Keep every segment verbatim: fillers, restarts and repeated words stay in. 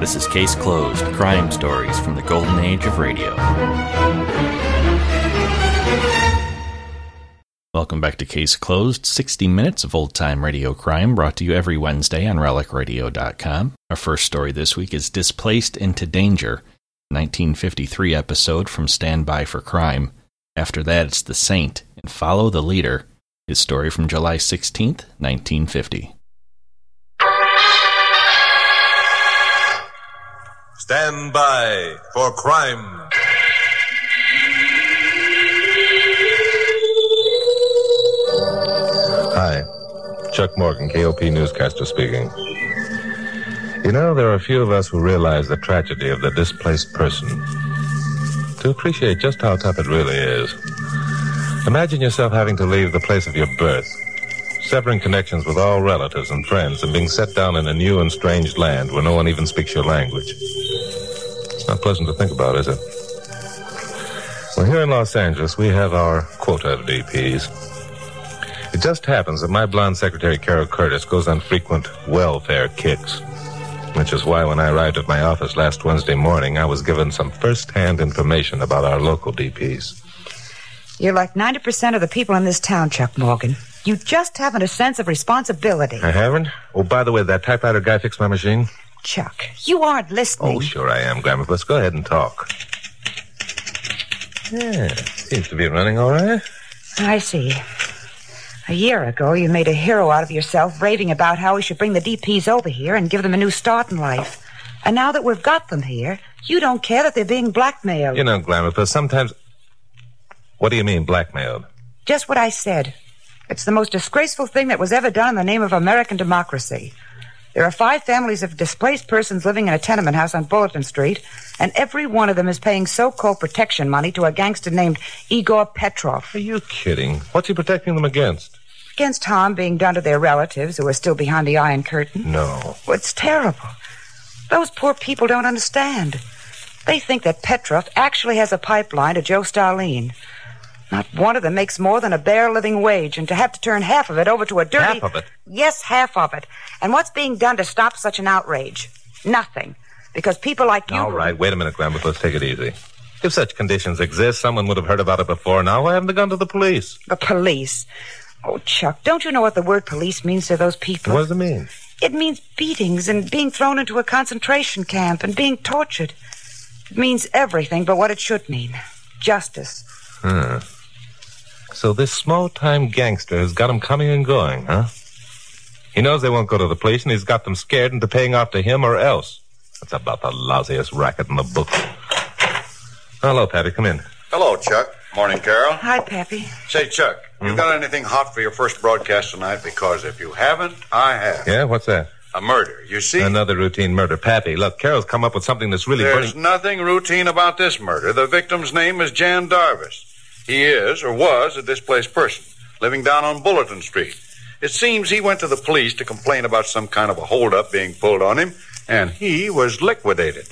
This is Case Closed, crime stories from the golden age of radio. Welcome back to Case Closed, sixty minutes of old-time radio crime brought to you every Wednesday on relic radio dot com. Our first story this week is Displaced into Danger, nineteen fifty-three episode from Stand By for Crime. After that, it's The Saint and Follow the Leader, his story from July sixteenth, nineteen fifty. Stand by for crime. Hi, Chuck Morgan, K O P newscaster speaking. You know, there are a few of us who realize the tragedy of the displaced person. To appreciate just how tough it really is. Imagine yourself having to leave the place of your birth, severing connections with all relatives and friends, and being set down in a new and strange land where no one even speaks your language. It's not pleasant to think about, is it? Well, here in Los Angeles, we have our quota of D Ps. It just happens that my blonde secretary, Carol Curtis, goes on frequent welfare kicks, which is why when I arrived at my office last Wednesday morning, I was given some first-hand information about our local D Ps. You're like ninety percent of the people in this town, Chuck Morgan. You just haven't a sense of responsibility. I haven't? Oh, by the way, that typewriter guy fixed my machine? Chuck, you aren't listening. Oh, sure I am, Grandma. Let's go ahead and talk. Yeah, seems to be running all right. I see. A year ago, you made a hero out of yourself, raving about how we should bring the D Ps over here and give them a new start in life. And now that we've got them here, you don't care that they're being blackmailed. You know, Glamour, sometimes... What do you mean, blackmailed? Just what I said. It's the most disgraceful thing that was ever done in the name of American democracy. There are five families of displaced persons living in a tenement house on Bulletin Street, and every one of them is paying so-called protection money to a gangster named Igor Petrov. Are you kidding? What's he protecting them against? Against harm being done to their relatives who are still behind the Iron Curtain. No. Well, it's terrible. Those poor people don't understand. They think that Petrov actually has a pipeline to Joe Stalin. Not one of them makes more than a bare living wage, and to have to turn half of it over to a dirty... Half of it? Yes, half of it. And what's being done to stop such an outrage? Nothing. Because people like you... All right, wait a minute, Grandma. Let's take it easy. If such conditions exist, someone would have heard about it before now. Why haven't they gone to the police? The police? Oh, Chuck, don't you know what the word police means to those people? What does it mean? It means beatings and being thrown into a concentration camp and being tortured. It means everything but what it should mean. Justice. Huh. So this small-time gangster has got them coming and going, huh? He knows they won't go to the police, and he's got them scared into paying off to him or else. That's about the lousiest racket in the book. Hello, Pappy. Come in. Hello, Chuck. Morning, Carol. Hi, Pappy. Say, Chuck, Hmm? you got anything hot for your first broadcast tonight? Because if you haven't, I have. Yeah, what's that? A murder, you see? Another routine murder. Pappy, look, Carol's come up with something that's really There's burning... nothing routine about this murder. The victim's name is Jan Darvis. He is, or was, a displaced person, living down on Bulletin Street. It seems he went to the police to complain about some kind of a holdup being pulled on him, and he was liquidated.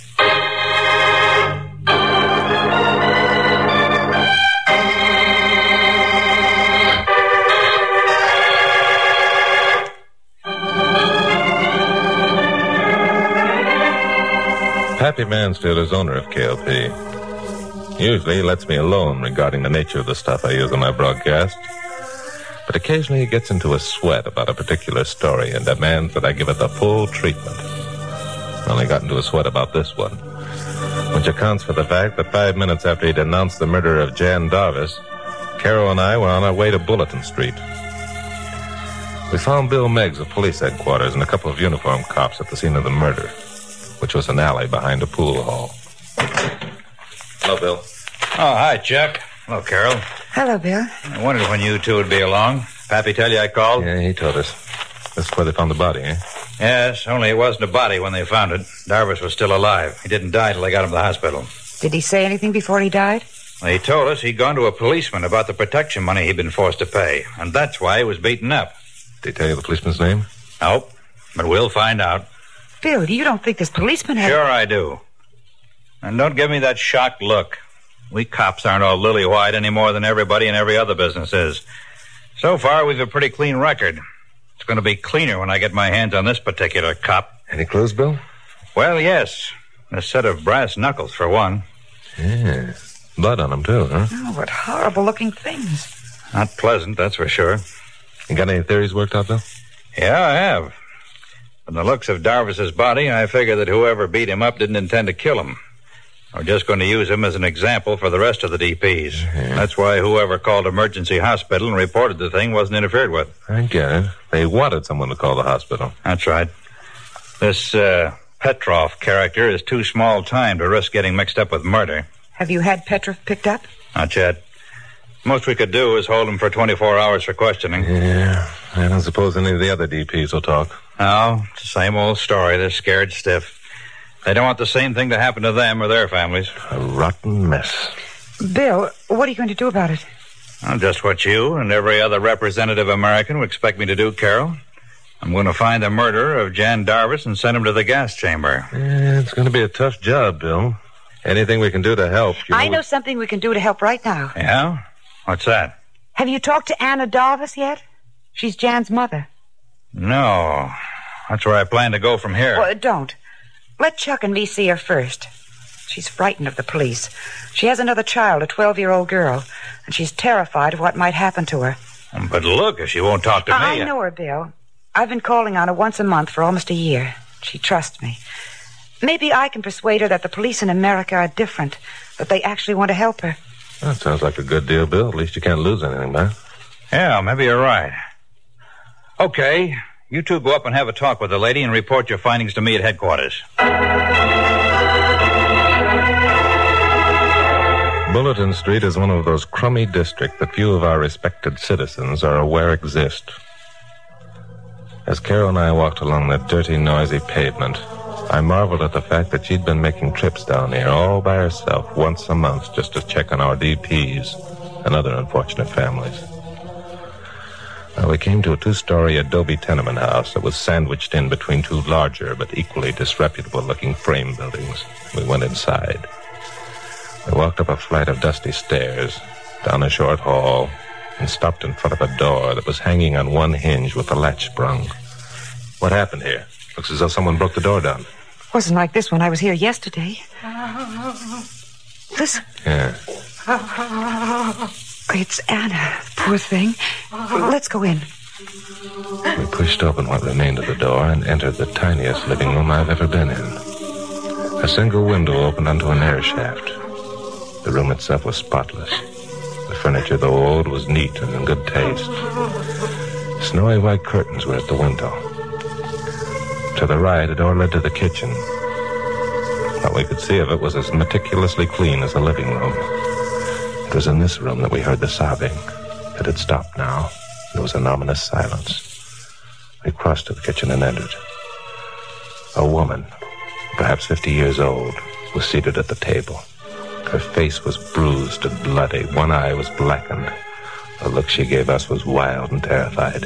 Pappy Mansfield is owner of K L P. Usually he lets me alone regarding the nature of the stuff I use on my broadcast. But occasionally he gets into a sweat about a particular story and demands that I give it the full treatment. I only got into a sweat about this one, which accounts for the fact that five minutes after he'd announced the murder of Jan Darvis, Carol and I were on our way to Bulletin Street. We found Bill Meggs of police headquarters and a couple of uniformed cops at the scene of the murder, which was an alley behind a pool hall. Hello, Bill. Oh, hi, Chuck. Hello, Carol. Hello, Bill. I wondered when you two would be along. Pappy tell you I called? Yeah, he told us. This is where they found the body, eh? Yes, only it wasn't a body when they found it. Darvis was still alive. He didn't die till they got him to the hospital. Did he say anything before he died? Well, he told us he'd gone to a policeman about the protection money he'd been forced to pay, and that's why he was beaten up. Did he tell you the policeman's name? Nope, but we'll find out. Bill, you don't think this policeman had... Sure I do. And don't give me that shocked look. We cops aren't all lily-white any more than everybody in every other business is. So far, we've a pretty clean record. It's going to be cleaner when I get my hands on this particular cop. Any clues, Bill? Well, yes. A set of brass knuckles, for one. Yeah. Blood on them, too, huh? Oh, what horrible-looking things. Not pleasant, that's for sure. You got any theories worked out, Bill? Yeah, I have. From the looks of Darvis's body, I figure that whoever beat him up didn't intend to kill him. We're just going to use him as an example for the rest of the D Ps. Yeah. That's why whoever called emergency hospital and reported the thing wasn't interfered with. I get it. They wanted someone to call the hospital. That's right. This uh, Petrov character is too small time to risk getting mixed up with murder. Have you had Petrov picked up? Not yet. Most we could do is hold him for twenty-four hours for questioning. Yeah, I don't suppose any of the other D Ps will talk. No, it's the same old story. They're scared stiff. They don't want the same thing to happen to them or their families. A rotten mess. Bill, what are you going to do about it? Well, just what you and every other representative American would expect me to do, Carol. I'm going to find the murderer of Jan Darvis and send him to the gas chamber. Yeah, it's going to be a tough job, Bill. Anything we can do to help. You I know, know something we can do to help right now. Yeah? What's that? Have you talked to Anna Darvis yet? She's Jan's mother. No. That's where I plan to go from here. Well, don't. Let Chuck and me see her first. She's frightened of the police. She has another child, a twelve-year-old girl, and she's terrified of what might happen to her. But look, if she won't talk to me... I know her, Bill. I've been calling on her once a month for almost a year. She trusts me. Maybe I can persuade her that the police in America are different, that they actually want to help her. That sounds like a good deal, Bill. At least you can't lose anything, man. Yeah, maybe you're right. Okay, you two go up and have a talk with the lady and report your findings to me at headquarters. Bulletin Street is one of those crummy districts that few of our respected citizens are aware exist. As Carol and I walked along that dirty, noisy pavement, I marveled at the fact that she'd been making trips down here all by herself once a month just to check on our D Ps and other unfortunate families. Well, we came to a two-story adobe tenement house that was sandwiched in between two larger but equally disreputable-looking frame buildings. We went inside. We walked up a flight of dusty stairs, down a short hall, and stopped in front of a door that was hanging on one hinge with the latch sprung. What happened here? Looks as though someone broke the door down. Wasn't like this when I was here yesterday. Listen. Yeah. It's Anna, poor thing. Let's go in. We pushed open what remained of the door and entered the tiniest living room I've ever been in. A single window opened onto an air shaft. The room itself was spotless. The furniture, though old, was neat and in good taste. Snowy white curtains were at the window. To the right, a door led to the kitchen. What we could see of it was as meticulously clean as the living room. It was in this room that we heard the sobbing. It had stopped now. There was an ominous silence. We crossed to the kitchen and entered. A woman, perhaps fifty years old, was seated at the table. Her face was bruised and bloody. One eye was blackened. The look she gave us was wild and terrified.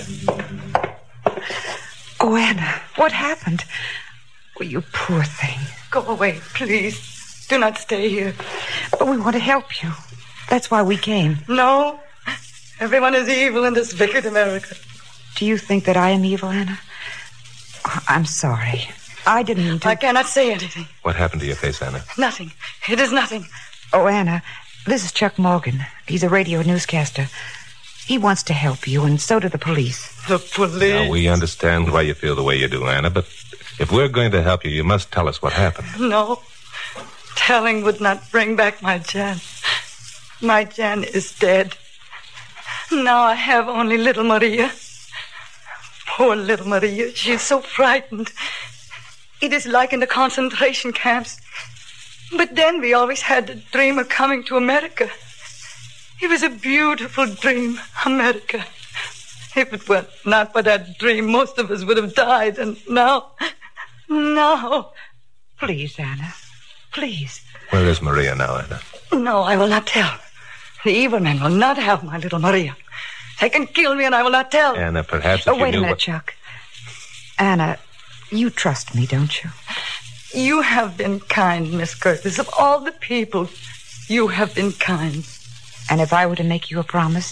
Oh, Anna, what happened? Oh, you poor thing. Go away, please. Do not stay here. But we want to help you. That's why we came. No. Everyone is evil in this wicked America. Do you think that I am evil, Anna? Oh, I'm sorry. I didn't mean to... I cannot say anything. What happened to your face, Anna? Nothing. It is nothing. Oh, Anna, this is Chuck Morgan. He's a radio newscaster. He wants to help you, and so do the police. The police? Now, we understand why you feel the way you do, Anna, but if we're going to help you, you must tell us what happened. No. Telling would not bring back my Jan. My Jan is dead. Now I have only little Maria. Poor little Maria. She is so frightened. It is like in the concentration camps. But then we always had the dream of coming to America. It was a beautiful dream, America. If it were not for that dream, most of us would have died. And now, now... Please, Anna. Please. Where is Maria now, Anna? No, I will not tell. The evil men will not have my little Maria. They can kill me and I will not tell. Anna, perhaps if oh, you wait knew a minute, what... Chuck. Anna, you trust me, don't you? You have been kind, Miss Curtis. Of all the people, you have been kind. And if I were to make you a promise,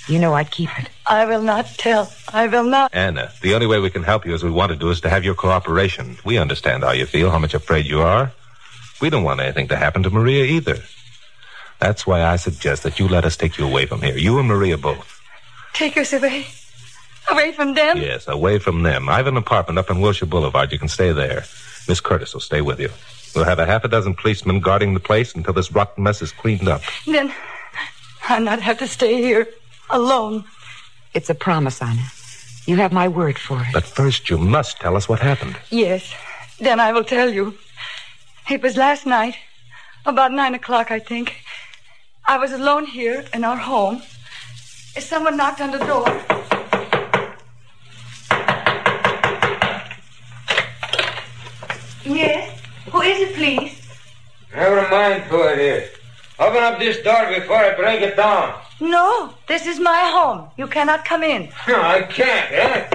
You know I'd keep it. I will not tell. I will not. Anna, the only way we can help you as we want to do is to have your cooperation. We understand how you feel, how much afraid you are. We don't want anything to happen to Maria either. That's why I suggest that you let us take you away from here. You and Maria both. Take us away? Away from them? Yes, away from them. I have an apartment up on Wilshire Boulevard. You can stay there. Miss Curtis will stay with you. We'll have a half a dozen policemen guarding the place until this rotten mess is cleaned up. Then I'll not have to stay here alone. It's a promise, Anna. You have my word for it. But first you must tell us what happened. Yes, then I will tell you. It was last night, about nine o'clock, I think. I was alone here in our home. Someone knocked on the door. Yes? Who is it, please? Never mind who it is. Open up this door before I break it down. No, this is my home. You cannot come in. No, I can't, eh?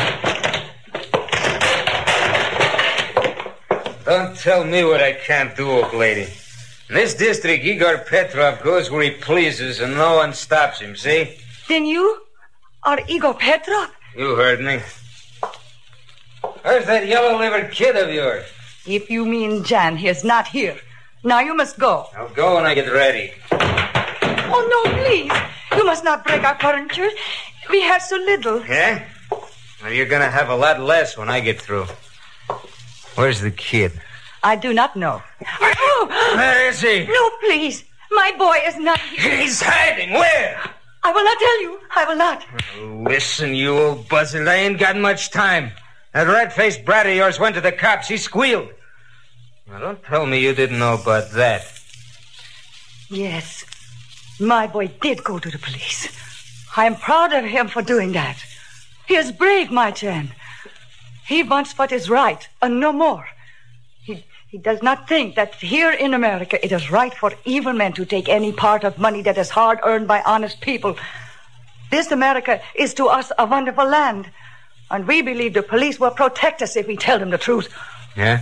Don't tell me what I can't do, old lady. In this district, Igor Petrov goes where he pleases and no one stops him, see? Then you are Igor Petrov? You heard me. Where's that yellow-livered kid of yours? If you mean Jan, he is not here. Now you must go. I'll go when I get ready. Oh, no, please. You must not break our furniture. We have so little. Yeah? Well, you're going to have a lot less when I get through. Where's the kid? I do not know. Oh! Where is he? No, please. My boy is not here. He's hiding. Where? I will not tell you. I will not. Listen, you old buzzard. I ain't got much time. That red-faced brat of yours went to the cops. He squealed. Now, don't tell me you didn't know about that. Yes. My boy did go to the police. I am proud of him for doing that. He is brave, my Jan. He wants what is right, and no more. He, he does not think that here in America it is right for evil men to take any part of money that is hard earned by honest people. This America is to us a wonderful land, and we believe the police will protect us if we tell them the truth. Yeah?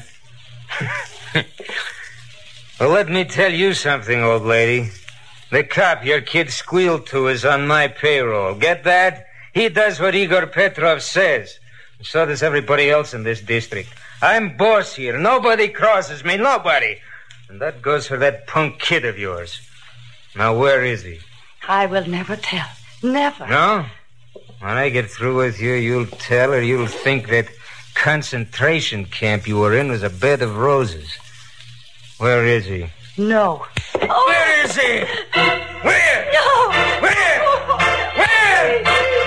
Well, let me tell you something, old lady. The cop your kid squealed to is on my payroll. Get that? He does what Igor Petrov says. And so does everybody else in this district. I'm boss here. Nobody crosses me. Nobody. And that goes for that punk kid of yours. Now, where is he? I will never tell. Never. No? When I get through with you, you'll tell or you'll think that concentration camp you were in was a bed of roses. Where is he? No. Oh. Where is he? Where? No. Where? Where?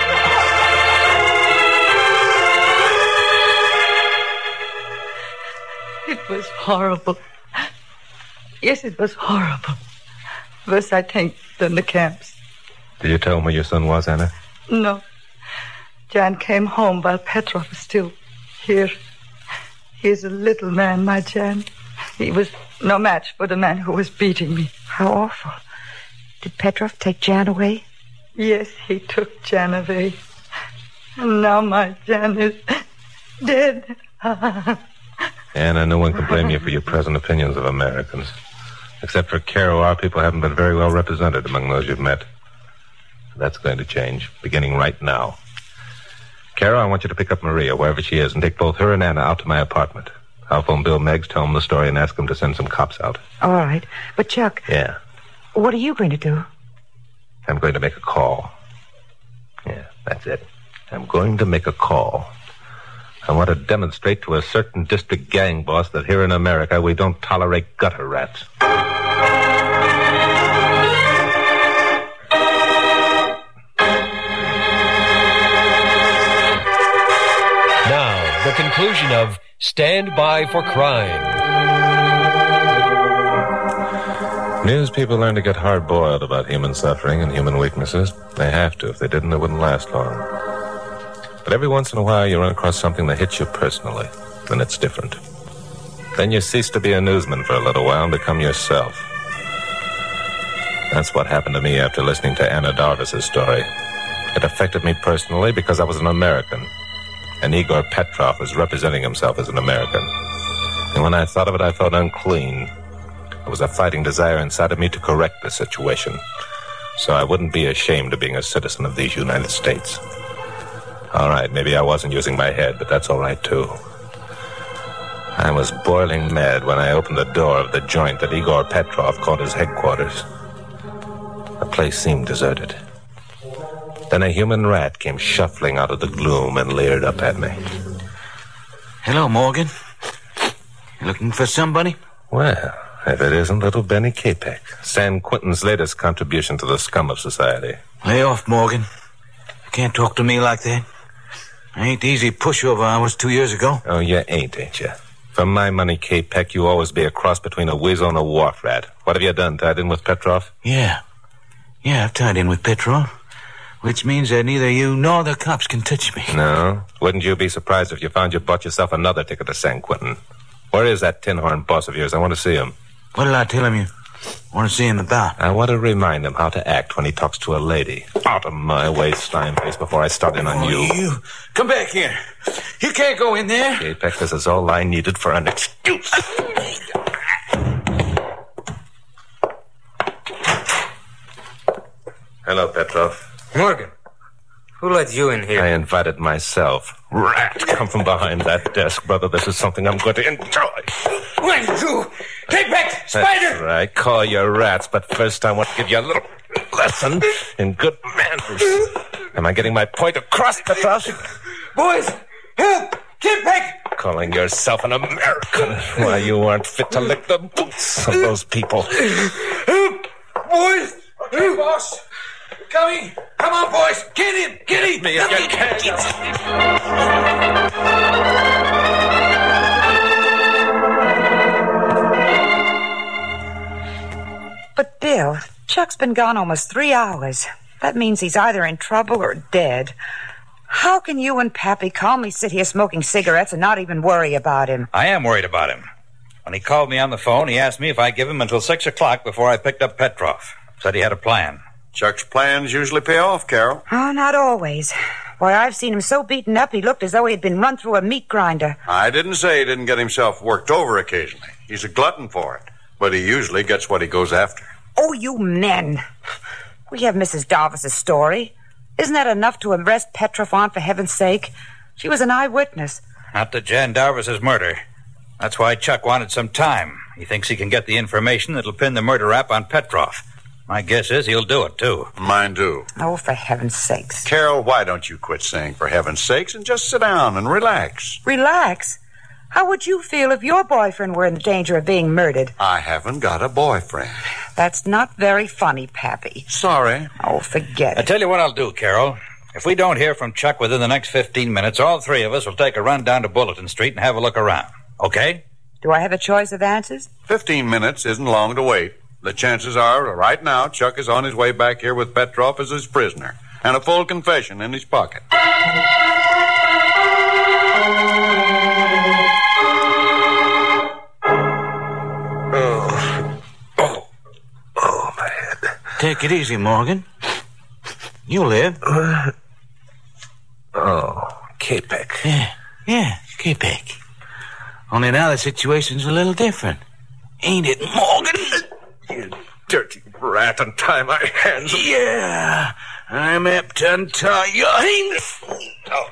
It was horrible. Yes, it was horrible. Worse, I think, than the camps. Did you tell him where your son was, Anna? No. Jan came home while Petrov was still here. He is a little man, my Jan. He was no match for the man who was beating me. How awful. Did Petrov take Jan away? Yes, he took Jan away. And now my Jan is dead. Anna, no one can blame you for your present opinions of Americans. Except for Caro, our people haven't been very well represented among those you've met. That's going to change, beginning right now. Caro, I want you to pick up Maria, wherever she is, and take both her and Anna out to my apartment. I'll phone Bill Meggs, tell him the story, and ask him to send some cops out. All right. But, Chuck... Yeah? What are you going to do? I'm going to make a call. Yeah, that's it. I'm going to make a call. I want to demonstrate to a certain district gang boss that here in America we don't tolerate gutter rats. Now, the conclusion of Stand By for Crime. News people learn to get hard-boiled about human suffering and human weaknesses. They have to. If they didn't, it wouldn't last long. But every once in a while, you run across something that hits you personally. Then it's different. Then you cease to be a newsman for a little while and become yourself. That's what happened to me after listening to Anna Darvis's story. It affected me personally because I was an American. And Igor Petrov was representing himself as an American. And when I thought of it, I felt unclean. There was a fighting desire inside of me to correct the situation. so I wouldn't be ashamed of being a citizen of these United States. All right, maybe I wasn't using my head, but that's all right, too. I was boiling mad when I opened the door of the joint that Igor Petrov called his headquarters. The place seemed deserted. Then a human rat came shuffling out of the gloom and leered up at me. Hello, Morgan. You looking for somebody? Well, if it isn't little Benny Capek, San Quentin's latest contribution to the scum of society. Lay off, Morgan. You can't talk to me like that. I ain't the easy pushover I was two years ago. Oh, you ain't, ain't you? For my money, Capek, you always be a cross between a weasel and a wharf rat. What have you done, tied in with Petrov? Yeah. Yeah, I've tied in with Petrov. Which means that neither you nor the cops can touch me. No? Wouldn't you be surprised if you found you bought yourself another ticket to San Quentin? Where is that tin-horn boss of yours? I want to see him. What did I tell him you want to see him about? I want to remind him how to act when he talks to a lady. Out of my way, Steinface, before I start in on oh, you. you. Come back here. You can't go in there. Capek, this is all I needed for an excuse. Hello, Petrov. Morgan, who let you in here? I invited myself. Rat, come from behind that desk, brother. This is something I'm going to enjoy. One, two, take back, Spider! That's right. Call your rats, but first I want to give you a little lesson in good manners. Am I getting my point across, Petrov? Boys, help! Get back! Calling yourself an American. Why, you aren't fit to lick the boots of those people. Help! Boys! Okay, boss. Coming. Come on, boys. Get him. Get him. Me if you can. But, Bill, Chuck's been gone almost three hours. That means he's either in trouble or dead. How can you and Pappy calmly sit here smoking cigarettes and not even worry about him? I am worried about him. When he called me on the phone, he asked me if I'd give him until six o'clock before I picked up Petrov. Said he had a plan. Chuck's plans usually pay off, Carol. Oh, not always. Why, I've seen him so beaten up he looked as though he had been run through a meat grinder. I didn't say he didn't get himself worked over occasionally. He's a glutton for it. But he usually gets what he goes after. Oh, you men. We have Missus Darvis's story. Isn't that enough to arrest Petrov on, for heaven's sake? She was an eyewitness. Not to Jan Darvis's murder. That's why Chuck wanted some time. He thinks he can get the information that'll pin the murder rap on Petrov. My guess is he'll do it, too. Mine, too. Oh, for heaven's sakes. Carol, why don't you quit saying for heaven's sakes and just sit down and relax? Relax? How would you feel if your boyfriend were in danger of being murdered? I haven't got a boyfriend. That's not very funny, Pappy. Sorry. Oh, forget it. I tell you what I'll do, Carol. If we don't hear from Chuck within the next fifteen minutes, all three of us will take a run down to Bulletin Street and have a look around. Okay? Do I have a choice of answers? Fifteen minutes isn't long to wait. The chances are, right now, Chuck is on his way back here with Petrov as his prisoner, and a full confession in his pocket. Oh, oh, oh, my head. Take it easy, Morgan. You live. Uh, oh, Capek. Yeah, yeah, Capek. Only now the situation's a little different. Ain't it, Morgan? You dirty rat, untie my hands. Yeah, I'm apt to untie your hands. Oh.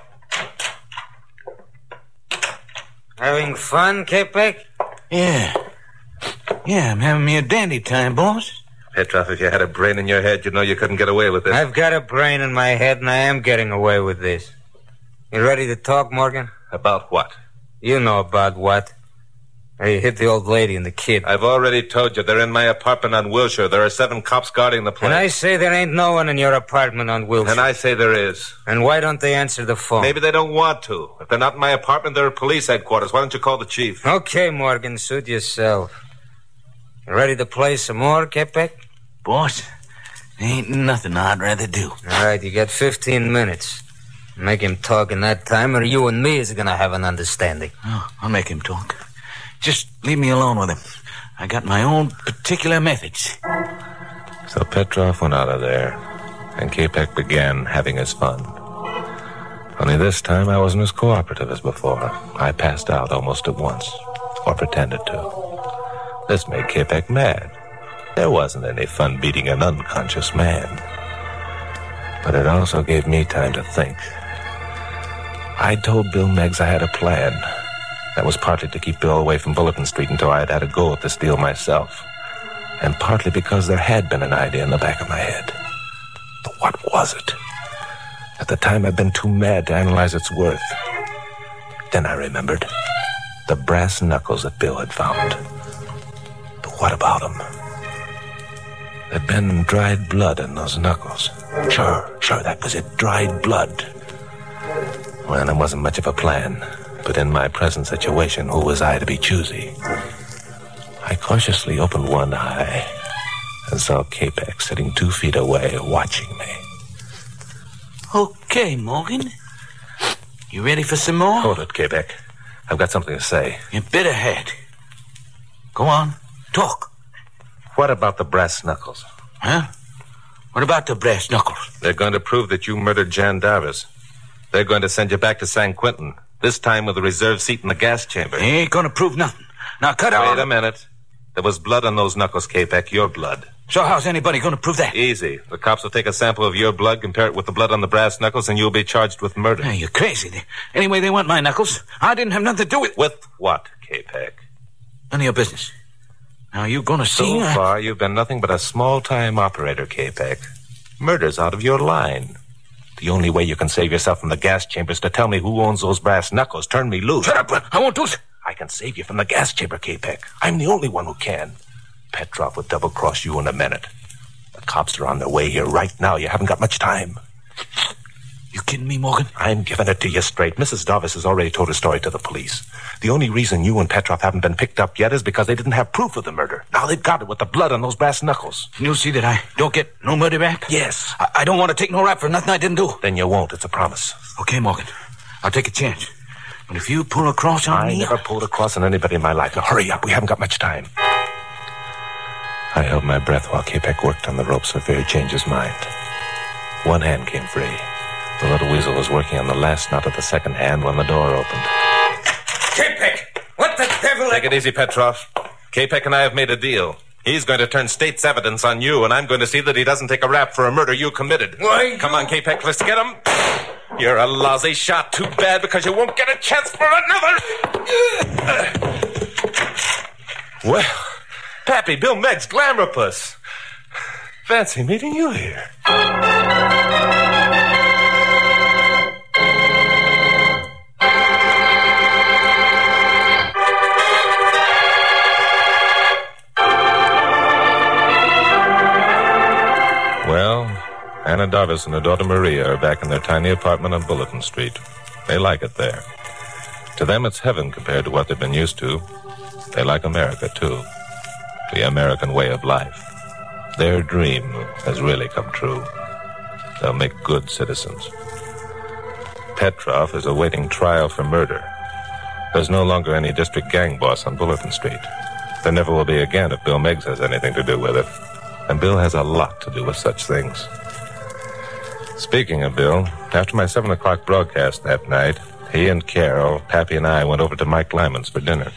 Having fun, Capek? Yeah. Yeah, I'm having me a dandy time, boss. Petrov, if you had a brain in your head, you'd know you couldn't get away with this. I've got a brain in my head, and I am getting away with this. You ready to talk, Morgan? About what? You know about what. He hit the old lady and the kid. I've already told you. They're in my apartment on Wilshire. There are seven cops guarding the place. And I say there ain't no one in your apartment on Wilshire. And I say there is. And why don't they answer the phone? Maybe they don't want to. If they're not in my apartment, they're at police headquarters. Why don't you call the chief? Okay, Morgan, suit yourself. You ready to play some more, Capek? Boss, ain't nothing I'd rather do. All right, you got fifteen minutes. Make him talk in that time, or you and me is going to have an understanding. Oh, I'll make him talk. Just leave me alone with him. I got my own particular methods. So Petrov went out of there, and Capek began having his fun. Only this time I wasn't as cooperative as before. I passed out almost at once, or pretended to. This made Capek mad. There wasn't any fun beating an unconscious man. But it also gave me time to think. I told Bill Meggs I had a plan. That was partly to keep Bill away from Bulletin Street until I had had a go at this deal myself. And partly because there had been an idea in the back of my head. But what was it? At the time, I'd been too mad to analyze its worth. Then I remembered. The brass knuckles that Bill had found. But what about them? There'd been dried blood in those knuckles. Sure, sure, that was it. Dried blood. Well, it wasn't much of a plan. But in my present situation, who was I to be choosy? I cautiously opened one eye and saw Capek sitting two feet away, watching me. Okay, Morgan. You ready for some more? Hold it, Capek. I've got something to say. You better head. Go on, talk. What about the brass knuckles? Huh? What about the brass knuckles? They're going to prove that you murdered Jan Darvis. They're going to send you back to San Quentin, this time with a reserved seat in the gas chamber. They ain't going to prove nothing. Now cut out. Wait a minute. There was blood on those knuckles, Capek, your blood. So how's anybody going to prove that? Easy. The cops will take a sample of your blood, compare it with the blood on the brass knuckles, and you'll be charged with murder. Hey, you're crazy. Anyway, they want my knuckles. I didn't have nothing to do with it. With what, Capek? None of your business. Now, you going to see... So I... far, you've been nothing but a small-time operator, Capek. Murder's out of your line. The only way you can save yourself from the gas chamber is to tell me who owns those brass knuckles. Turn me loose. Shut up, Brent. I won't do it. I can save you from the gas chamber, Capek. I'm the only one who can. Petrov would double-cross you in a minute. The cops are on their way here right now. You haven't got much time. You kidding me, Morgan? I'm giving it to you straight. Missus Darvis has already told her story to the police. The only reason you and Petrov haven't been picked up yet is because they didn't have proof of the murder. Now they've got it with the blood on those brass knuckles. You'll see that I don't get no murder rap? Yes. I, I don't want to take no rap for nothing I didn't do. Then you won't. It's a promise. Okay, Morgan. I'll take a chance. But if you pull a cross on I me... I never pulled a cross on anybody in my life. Now hurry up. We haven't got much time. I held my breath while Capek worked on the ropes for fear he'd change his mind. One hand came free. The little weasel was working on the last knot of the second hand when the door opened. Capek! What the devil... Take it easy, Petrov. Capek and I have made a deal. He's going to turn state's evidence on you, and I'm going to see that he doesn't take a rap for a murder you committed. Why? Come on, Capek, let's get him. You're a lousy shot. Too bad, because you won't get a chance for another. Well, Pappy, Bill Meggs, Glamourpuss. Fancy meeting you here. Well, Anna Darvis and her daughter Maria are back in their tiny apartment on Bulletin Street. They like it there. To them, it's heaven compared to what they've been used to. They like America, too. The American way of life. Their dream has really come true. They'll make good citizens. Petrov is awaiting trial for murder. There's no longer any district gang boss on Bulletin Street. There never will be again if Bill Meggs has anything to do with it. And Bill has a lot to do with such things. Speaking of Bill, after my seven o'clock broadcast that night, he and Carol, Pappy and I went over to Mike Lyman's for dinner.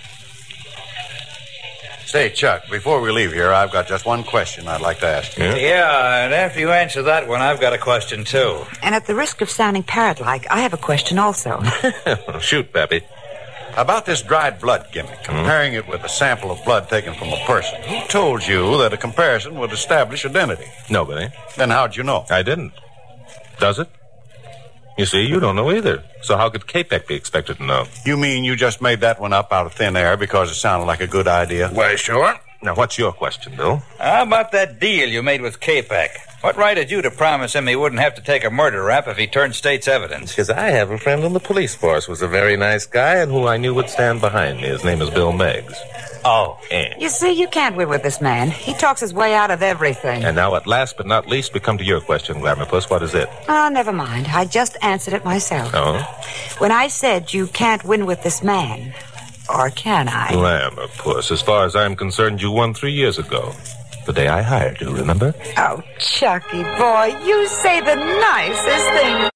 Say, Chuck, before we leave here, I've got just one question I'd like to ask you. Yeah? yeah, and after you answer that one, I've got a question, too. And at the risk of sounding parrot-like, I have a question also. Shoot, Pappy. About this dried blood gimmick, comparing it with a sample of blood taken from a person. Who told you that a comparison would establish identity? Nobody. Then how'd you know? I didn't. Does it? You see, you don't know either. So how could Capek be expected to know? You mean you just made that one up out of thin air because it sounded like a good idea? Why, sure. Now, what's your question, Bill? How about that deal you made with Capek? What right had you to promise him he wouldn't have to take a murder rap if he turned state's evidence? Because I have a friend in the police force who was a very nice guy and who I knew would stand behind me. His name is Bill Meggs. Oh. And, You see, you can't win with this man. He talks his way out of everything. and now, at last but not least, we come to your question, Glamourpuss. What is it? Oh, never mind. I just answered it myself. Oh? When I said you can't win with this man, or can I? Glamourpuss, as far as I'm concerned, you won three years ago. The day I hired you, remember? Oh, Chucky boy, you say the nicest thing.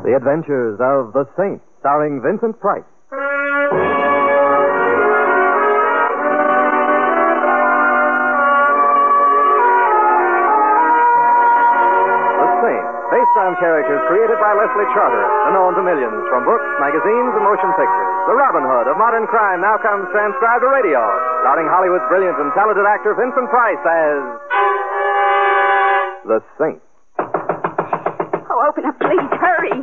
The Adventures of the Saint, starring Vincent Price. Based on characters created by Leslie Charter and known to millions from books, magazines, and motion pictures. The Robin Hood of modern crime now comes transcribed to radio, starring Hollywood's brilliant and talented actor Vincent Price as the Saint. Oh, open up, please. Hurry.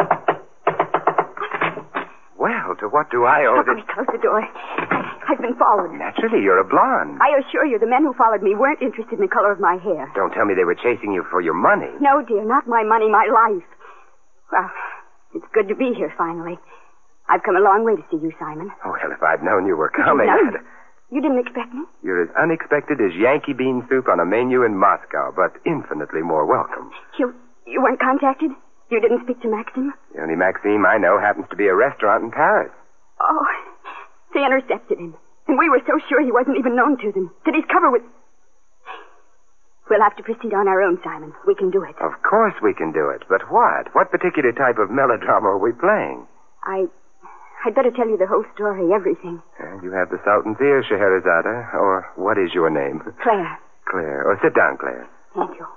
Well, to what do I owe this? Let me close the door. I've been followed. Naturally, you're a blonde. I assure you, the men who followed me weren't interested in the color of my hair. Don't tell me they were chasing you for your money. No, dear, not my money, my life. Well, it's good to be here, finally. I've come a long way to see you, Simon. Oh, well, if I'd known you were coming, you, I'd... you didn't expect me? You're as unexpected as Yankee bean soup on a menu in Moscow, but infinitely more welcome. You, you weren't contacted? You didn't speak to Maxim? The only Maxim I know happens to be a restaurant in Paris. Oh... They intercepted him, and we were so sure he wasn't even known to them, that his cover was... We'll have to proceed on our own, Simon. We can do it. Of course we can do it, but what? What particular type of melodrama are we playing? I... I'd better tell you the whole story, everything. Uh, you have the Sultan's ear, Scheherazade, or what is your name? Claire. Claire. Oh, sit down, Claire. Thank you.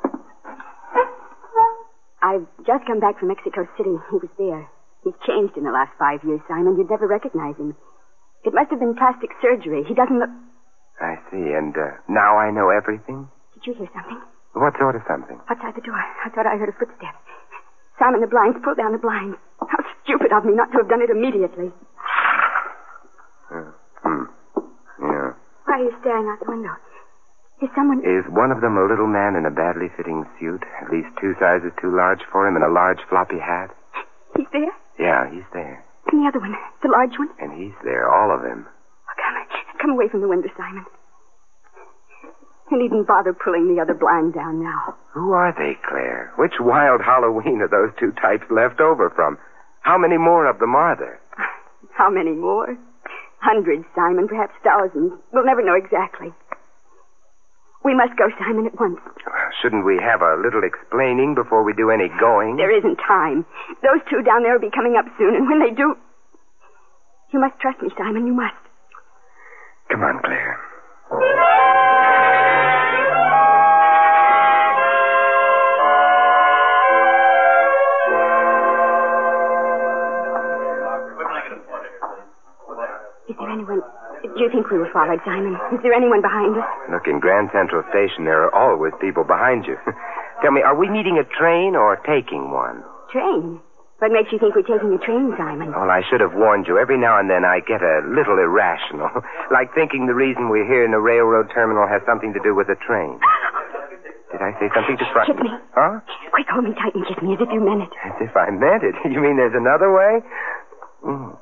I've just come back from Mexico City. He was there. He's changed in the last five years, Simon. You'd never recognize him. It must have been plastic surgery. He doesn't look... I see, and uh, now I know everything? Did you hear something? What sort of something? Outside the door. I thought I heard a footstep. Simon, the blinds. Pull down the blinds. How stupid of me not to have done it immediately. Uh, hmm. Yeah. Why are you staring out the window? Is someone... Is one of them a little man in a badly fitting suit? At least two sizes too large for him, and a large floppy hat? He's there? Yeah, he's there. And the other one, the large one? And he's there, all of him. Oh, come, come away from the window, Simon. You needn't bother pulling the other blind down now. Who are they, Claire? Which wild Halloween are those two types left over from? How many more of them are there? How many more? Hundreds, Simon, perhaps thousands. We'll never know exactly. We must go, Simon, at once. Shouldn't we have a little explaining before we do any going? There isn't time. Those two down there will be coming up soon, and when they do... You must trust me, Simon, you must. Come on, Claire. Is there anyone... Do you think we were followed, Simon? Is there anyone behind us? Look, in Grand Central Station, there are always people behind you. Tell me, are we meeting a train or taking one? Train? What makes you think we're taking a train, Simon? Well, I should have warned you. Every now and then I get a little irrational. Like thinking the reason we're here in a railroad terminal has something to do with a train. Did I say something to frighten you? Kiss me. Huh? Quick, hold me tight and kiss me as if you meant it. As if I meant it? You mean there's another way? Mm.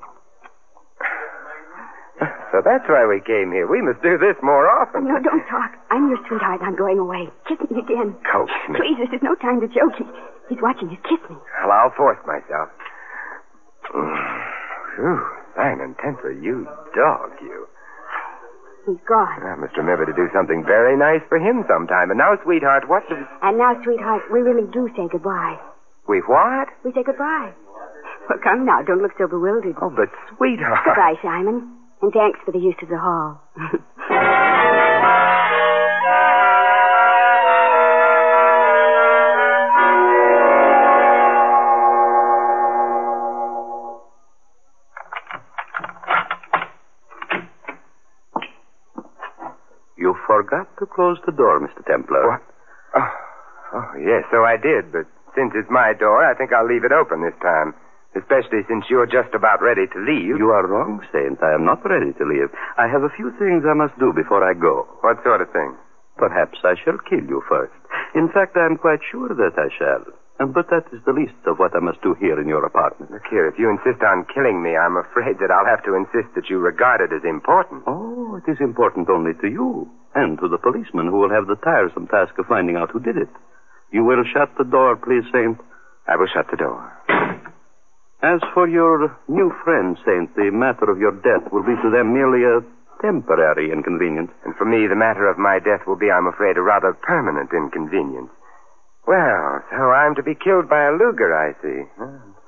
So that's why we came here. We must do this more often. No, don't talk. I'm your sweetheart. I'm going away. Kiss me again. Coax me. Please, this is no time to joke. He, he's watching you. Kiss me. Well, I'll force myself. Mm. Whew, Simon Tenfer, you dog, you. He's gone. I must remember to do something very nice for him sometime. And now, sweetheart, what does... And now, sweetheart, we really do say goodbye. We what? We say goodbye. Well, come now. Don't look so bewildered. Oh, but sweetheart... Goodbye, Simon. And thanks for the use of the hall. You forgot to close the door, Mister Templar. What? Oh, oh, yes, so I did. But since it's my door, I think I'll leave it open this time. Especially since you're just about ready to leave. You are wrong, Saint. I am not ready to leave. I have a few things I must do before I go. What sort of thing? Perhaps I shall kill you first. In fact, I am quite sure that I shall. But that is the least of what I must do here in your apartment. Look here, if you insist on killing me, I'm afraid that I'll have to insist that you regard it as important. Oh, it is important only to you and to the policeman who will have the tiresome task of finding out who did it. You will shut the door, please, Saint? I will shut the door. As for your new friend, Saint, the matter of your death will be to them merely a temporary inconvenience. And for me, the matter of my death will be, I'm afraid, a rather permanent inconvenience. Well, so I'm to be killed by a Luger, I see. Well,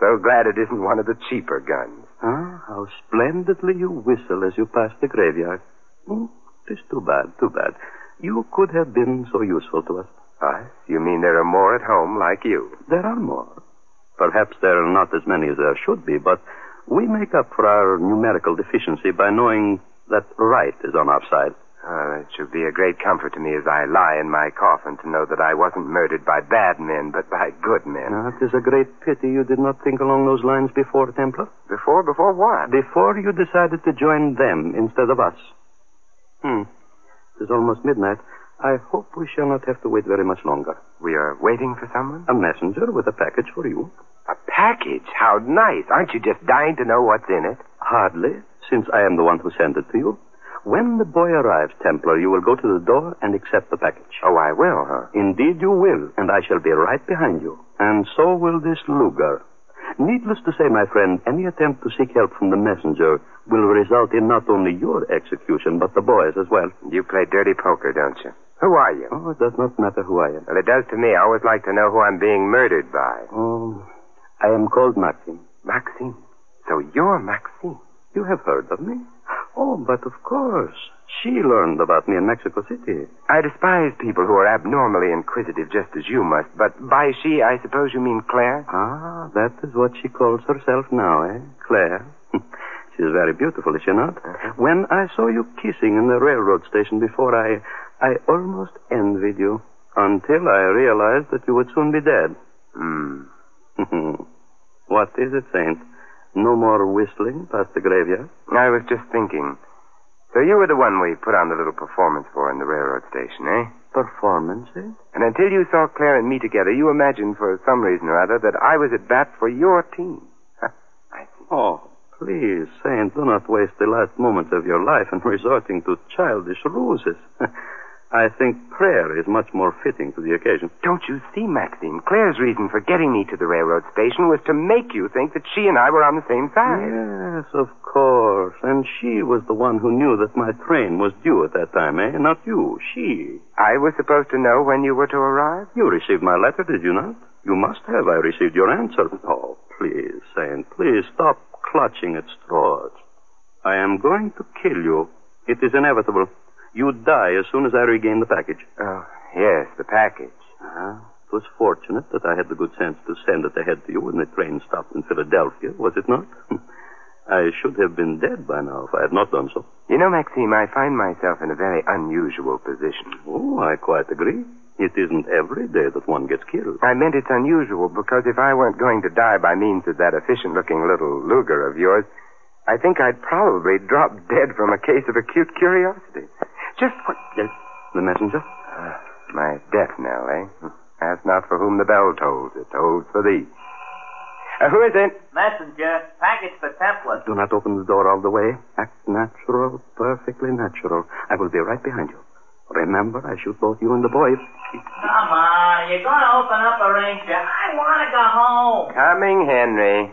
So glad it isn't one of the cheaper guns. Ah, how splendidly you whistle as you pass the graveyard. Hmm, it is too bad, too bad. You could have been so useful to us. Us? You mean there are more at home like you? There are more. Perhaps there are not as many as there should be, but we make up for our numerical deficiency by knowing that right is on our side. Uh, it should be a great comfort to me as I lie in my coffin to know that I wasn't murdered by bad men, but by good men. Now, it is a great pity you did not think along those lines before, Templar. Before? Before what? Before you decided to join them instead of us. Hmm. It is almost midnight. I hope we shall not have to wait very much longer. We are waiting for someone? A messenger with a package for you. A package? How nice. Aren't you just dying to know what's in it? Hardly, since I am the one who sent it to you. When the boy arrives, Templar, you will go to the door and accept the package. Oh, I will, huh? Indeed you will, and I shall be right behind you. And so will this Luger. Needless to say, my friend, any attempt to seek help from the messenger will result in not only your execution, but the boy's as well. You play dirty poker, don't you? Who are you? Oh, it does not matter who I am. Well, it does to me. I always like to know who I'm being murdered by. Oh, I am called Maxime. Maxime? So you're Maxime? You have heard of me? Oh, but of course. She learned about me in Mexico City. I despise people who are abnormally inquisitive just as you must. But by she, I suppose you mean Claire? Ah, that is what she calls herself now, eh? Claire. She is very beautiful, is she not? Uh-huh. When I saw you kissing in the railroad station before, I, I almost envied you. Until I realized that you would soon be dead. Hmm. What is it, Saint? No more whistling past the graveyard? I was just thinking. So you were the one we put on the little performance for in the railroad station, eh? Performance, eh? And until you saw Claire and me together, you imagined for some reason or other that I was at bat for your team. I see. Oh, please, Saint, do not waste the last moments of your life in resorting to childish ruses. I think prayer is much more fitting to the occasion. Don't you see, Maxime? Claire's reason for getting me to the railroad station was to make you think that she and I were on the same side. Yes, of course. And she was the one who knew that my train was due at that time, eh? Not you, she. I was supposed to know when you were to arrive? You received my letter, did you not? You must have. I received your answer. Oh, please, Saint, please stop clutching at straws. I am going to kill you. It is inevitable. You die as soon as I regain the package. Oh, yes, the package. Ah, it was fortunate that I had the good sense to send it ahead to you when the train stopped in Philadelphia, was it not? I should have been dead by now if I had not done so. You know, Maxime, I find myself in a very unusual position. Oh, I quite agree. It isn't every day that one gets killed. I meant it's unusual because if I weren't going to die by means of that efficient-looking little Luger of yours, I think I'd probably drop dead from a case of acute curiosity. Just what... Yes, the messenger? Uh, my death knell, eh? Ask not for whom the bell tolls. It tolls for thee. Uh, who is it? Messenger. Package for Templar. Do not open the door all the way. Act natural, perfectly natural. I will be right behind you. Remember, I shoot both you and the boy. Come on. You're going to open up a ranger. I want to go home. Coming, Henry.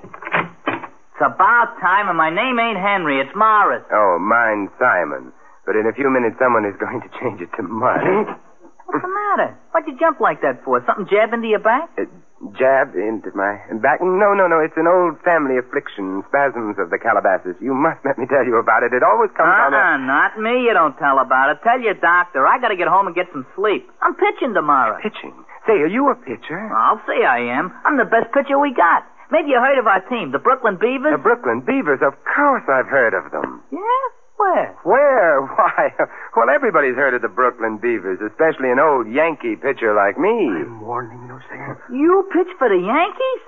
It's about time, and my name ain't Henry. It's Morris. Oh, mine's Simon. But in a few minutes, someone is going to change it to Mud. What's the matter? What'd you jump like that for? Something jabbed into your back? Uh, jabbed into my back? No, no, no. It's an old family affliction. Spasms of the Calabasas. You must let me tell you about it. It always comes uh-uh, on a... not me. You don't tell about it. Tell your doctor. I gotta get home and get some sleep. I'm pitching tomorrow. Pitching? Say, are you a pitcher? I'll say I am. I'm the best pitcher we got. Maybe you heard of our team, the Brooklyn Beavers? The Brooklyn Beavers? Of course I've heard of them. Yeah? Where? Where? Why? Well, everybody's heard of the Brooklyn Beavers, especially an old Yankee pitcher like me. I'm warning you, Sam. You pitch for the Yankees?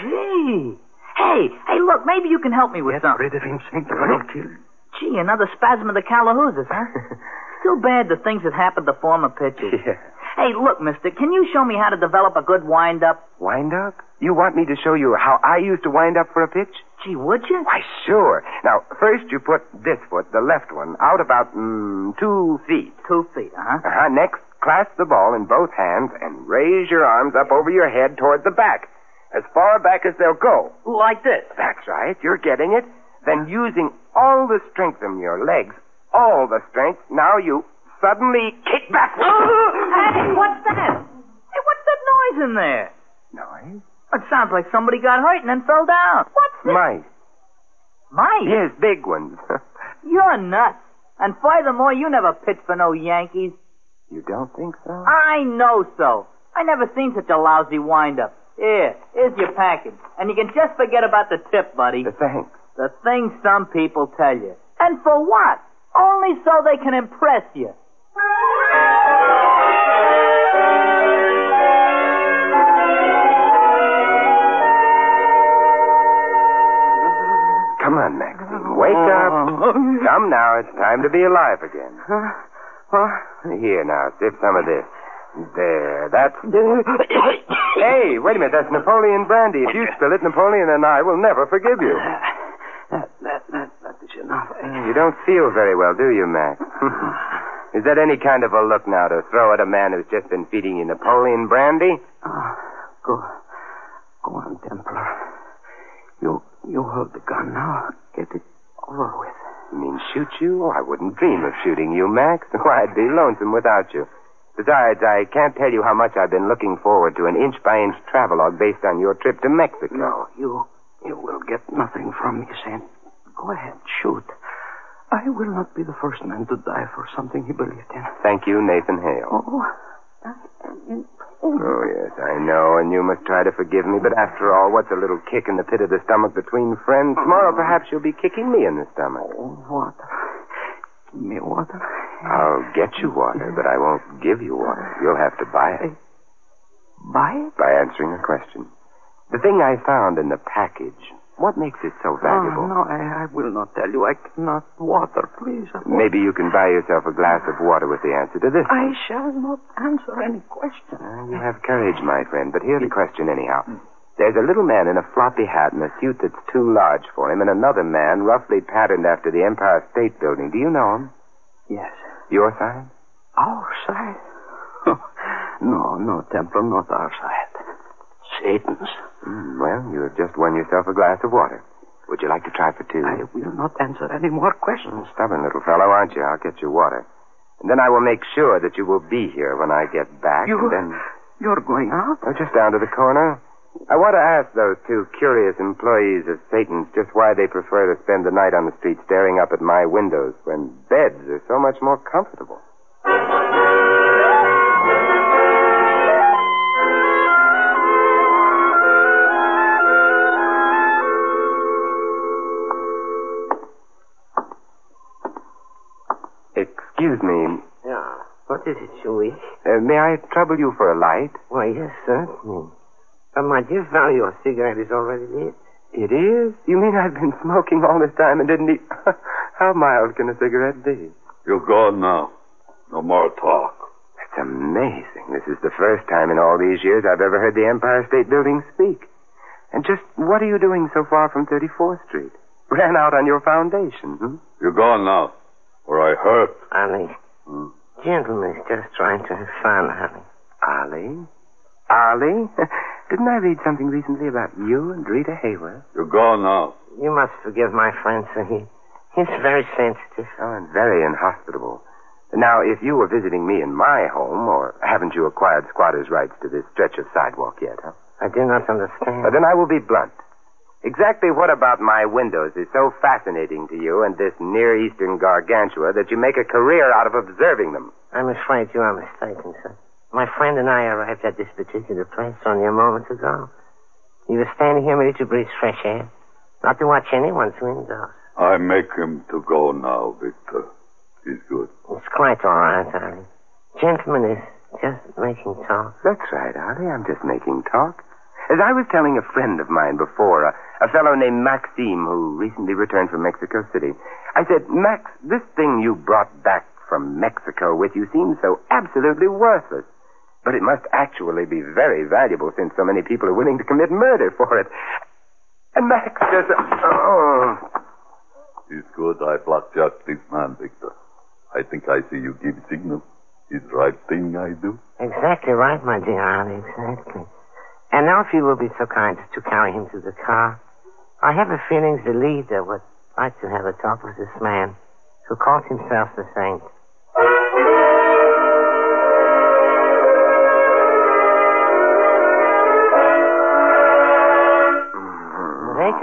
Gee. Hey, hey, look, maybe you can help me with Get something. rid of him, Saint, or I'll kill you. Gee, another spasm of the Calahoosas, huh? Too bad the things that happened to former pitchers. Yeah. Hey, look, mister, can you show me how to develop a good wind-up? Wind-up? You want me to show you how I used to wind up for a pitch? Gee, would you? Why, sure. Now, first you put this foot, the left one, out about mm, two feet. Two feet, uh-huh. Uh-huh. Next, clasp the ball in both hands and raise your arms up over your head toward the back. As far back as they'll go. Like this? That's right. You're getting it. Then using all the strength in your legs, all the strength, now you suddenly kick back. Hey, what's that? Hey, what's that noise in there? Noise? It sounds like somebody got hurt and then fell down. What's this? Mice. Mice? Yes, big ones. You're nuts. And furthermore, you never pitched for no Yankees. You don't think so? I know so. I never seen such a lousy wind-up. Here, here's your package. And you can just forget about the tip, buddy. The thanks. The things some people tell you. And for what? Only so they can impress you. Come on, Maxine. Wake up. Come now. It's time to be alive again. Here now. Sip some of this. There. That's... Hey, wait a minute. That's Napoleon brandy. If you spill it, Napoleon and I will never forgive you. That, that, that, that is enough. You don't feel very well, do you, Max? Is that any kind of a look now to throw at a man who's just been feeding you Napoleon brandy? Oh, go, go on, Templar. You, you hold the gun now. Get it over with. You mean shoot you? Oh, I wouldn't dream of shooting you, Max. Why, I'd be lonesome without you. Besides, I can't tell you how much I've been looking forward to an inch-by-inch travelogue based on your trip to Mexico. No, you, you will get nothing from me, Saint. Go ahead, shoot. I will not be the first man to die for something he believed in. Thank you, Nathan Hale. Oh, oh, yes, I know, and you must try to forgive me, but after all, what's a little kick in the pit of the stomach between friends? Tomorrow, perhaps you'll be kicking me in the stomach. Oh, water. Give me water. I'll get you water, but I won't give you water. You'll have to buy it. Buy it? By answering a question. The thing I found in the package, what makes it so valuable? Oh, no, I, I will not tell you. I cannot. Water, please. Maybe you can buy yourself a glass of water with the answer to this. I shall not answer any question. Uh, you have courage, my friend, but here's the question anyhow. There's a little man in a floppy hat and a suit that's too large for him, and another man roughly patterned after the Empire State Building. Do you know him? Yes. Your side? Our side? no, no, Templar, not our side. Satan's. Mm, well, you have just won yourself a glass of water. Would you like to try for two? I will not answer any more questions. Stubborn little fellow, aren't you? I'll get you water. And then I will make sure that you will be here when I get back. You, and then... You're going out? Oh, just down to the corner. I want to ask those two curious employees of Satan's just why they prefer to spend the night on the street staring up at my windows when beds are so much more comfortable. Excuse me. Yeah. What is it, Chewie? Uh, may I trouble you for a light? Why, yes, certainly. But my dear fellow, your cigarette is already lit. It is? You mean I've been smoking all this time and didn't eat... How mild can a cigarette be? You're gone now. No more talk. It's amazing. This is the first time in all these years I've ever heard the Empire State Building speak. And just what are you doing so far from thirty-fourth Street? Ran out on your foundation, hmm? You're gone now. Or I hurt. Ali. Hmm? Gentleman is just trying to have fun, Ali. Ali? Ali? Didn't I read something recently about you and Rita Hayworth? You're gone now. You must forgive my friend, sir. He, he's very sensitive. Oh, and very inhospitable. Now, if you were visiting me in my home, or haven't you acquired squatter's rights to this stretch of sidewalk yet, huh? I do not understand. Well, then I will be blunt. Exactly what about my windows is so fascinating to you and this Near Eastern gargantua that you make a career out of observing them? I'm afraid you are mistaken, sir. My friend and I arrived at this particular place only a moment ago. We were standing here ready to breathe fresh air, not to watch anyone's windows. I make him to go now, Victor. He's good. It's quite all right, Ali. Gentleman is just making talk. That's right, Ali. I'm just making talk. As I was telling a friend of mine before, a, a fellow named Maxime, who recently returned from Mexico City, I said, Max, this thing you brought back from Mexico with you seems so absolutely worthless. But it must actually be very valuable since so many people are willing to commit murder for it. And Max just... Oh. He's good. I blackjack this man, Victor. I think I see you give signal. Is the right thing I do? Exactly right, my dear Ali, exactly. And now if you will be so kind as to carry him to the car. I have a feeling the leader would like to have a talk with this man who calls himself the Saint.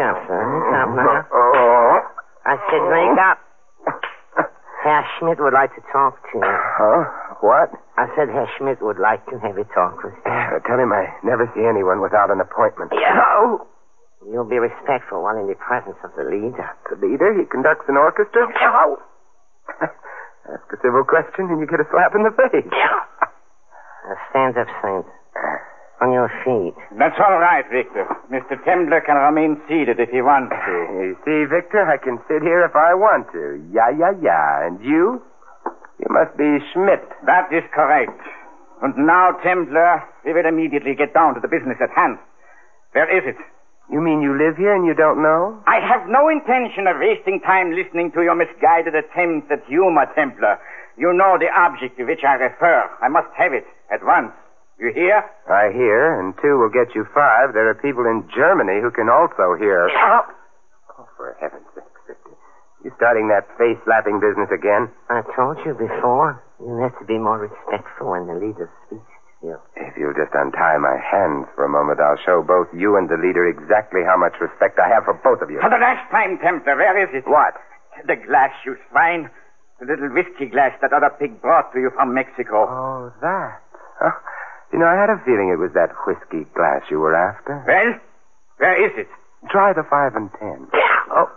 up, son. Wake up now. I said wake up. Herr Schmidt would like to talk to you. Huh? What? I said Herr Schmidt would like to have a talk with you. Uh, tell him I never see anyone without an appointment. Yeah. You'll be respectful while in the presence of the leader. The leader? He conducts an orchestra? Yeah. Ask a civil question and you get a slap in the face. Yeah. Now stand up, Saint. On your feet. That's all right, Victor. Mister Tembler can remain seated if he wants to. You see, Victor, I can sit here if I want to. Yeah, yeah, yeah. And you? You must be Schmidt. That is correct. And now, Tembler, we will immediately get down to the business at hand. Where is it? You mean you live here and you don't know? I have no intention of wasting time listening to your misguided attempts at humor, Templar. You know the object to which I refer. I must have it at once. You hear? I hear, and two will get you five. There are people in Germany who can also hear. Oh, for heaven's sake, Victor. You starting that face-slapping business again? I told you before. You have to be more respectful when the leader speaks to you. If you'll just untie my hands for a moment, I'll show both you and the leader exactly how much respect I have for both of you. For the last time, Templar, where is it? What? The glass, you swine. The little whiskey glass that other pig brought to you from Mexico. Oh, that. Huh? You know, I had a feeling it was that whiskey glass you were after. Well, where is it? Try the five and ten. Oh.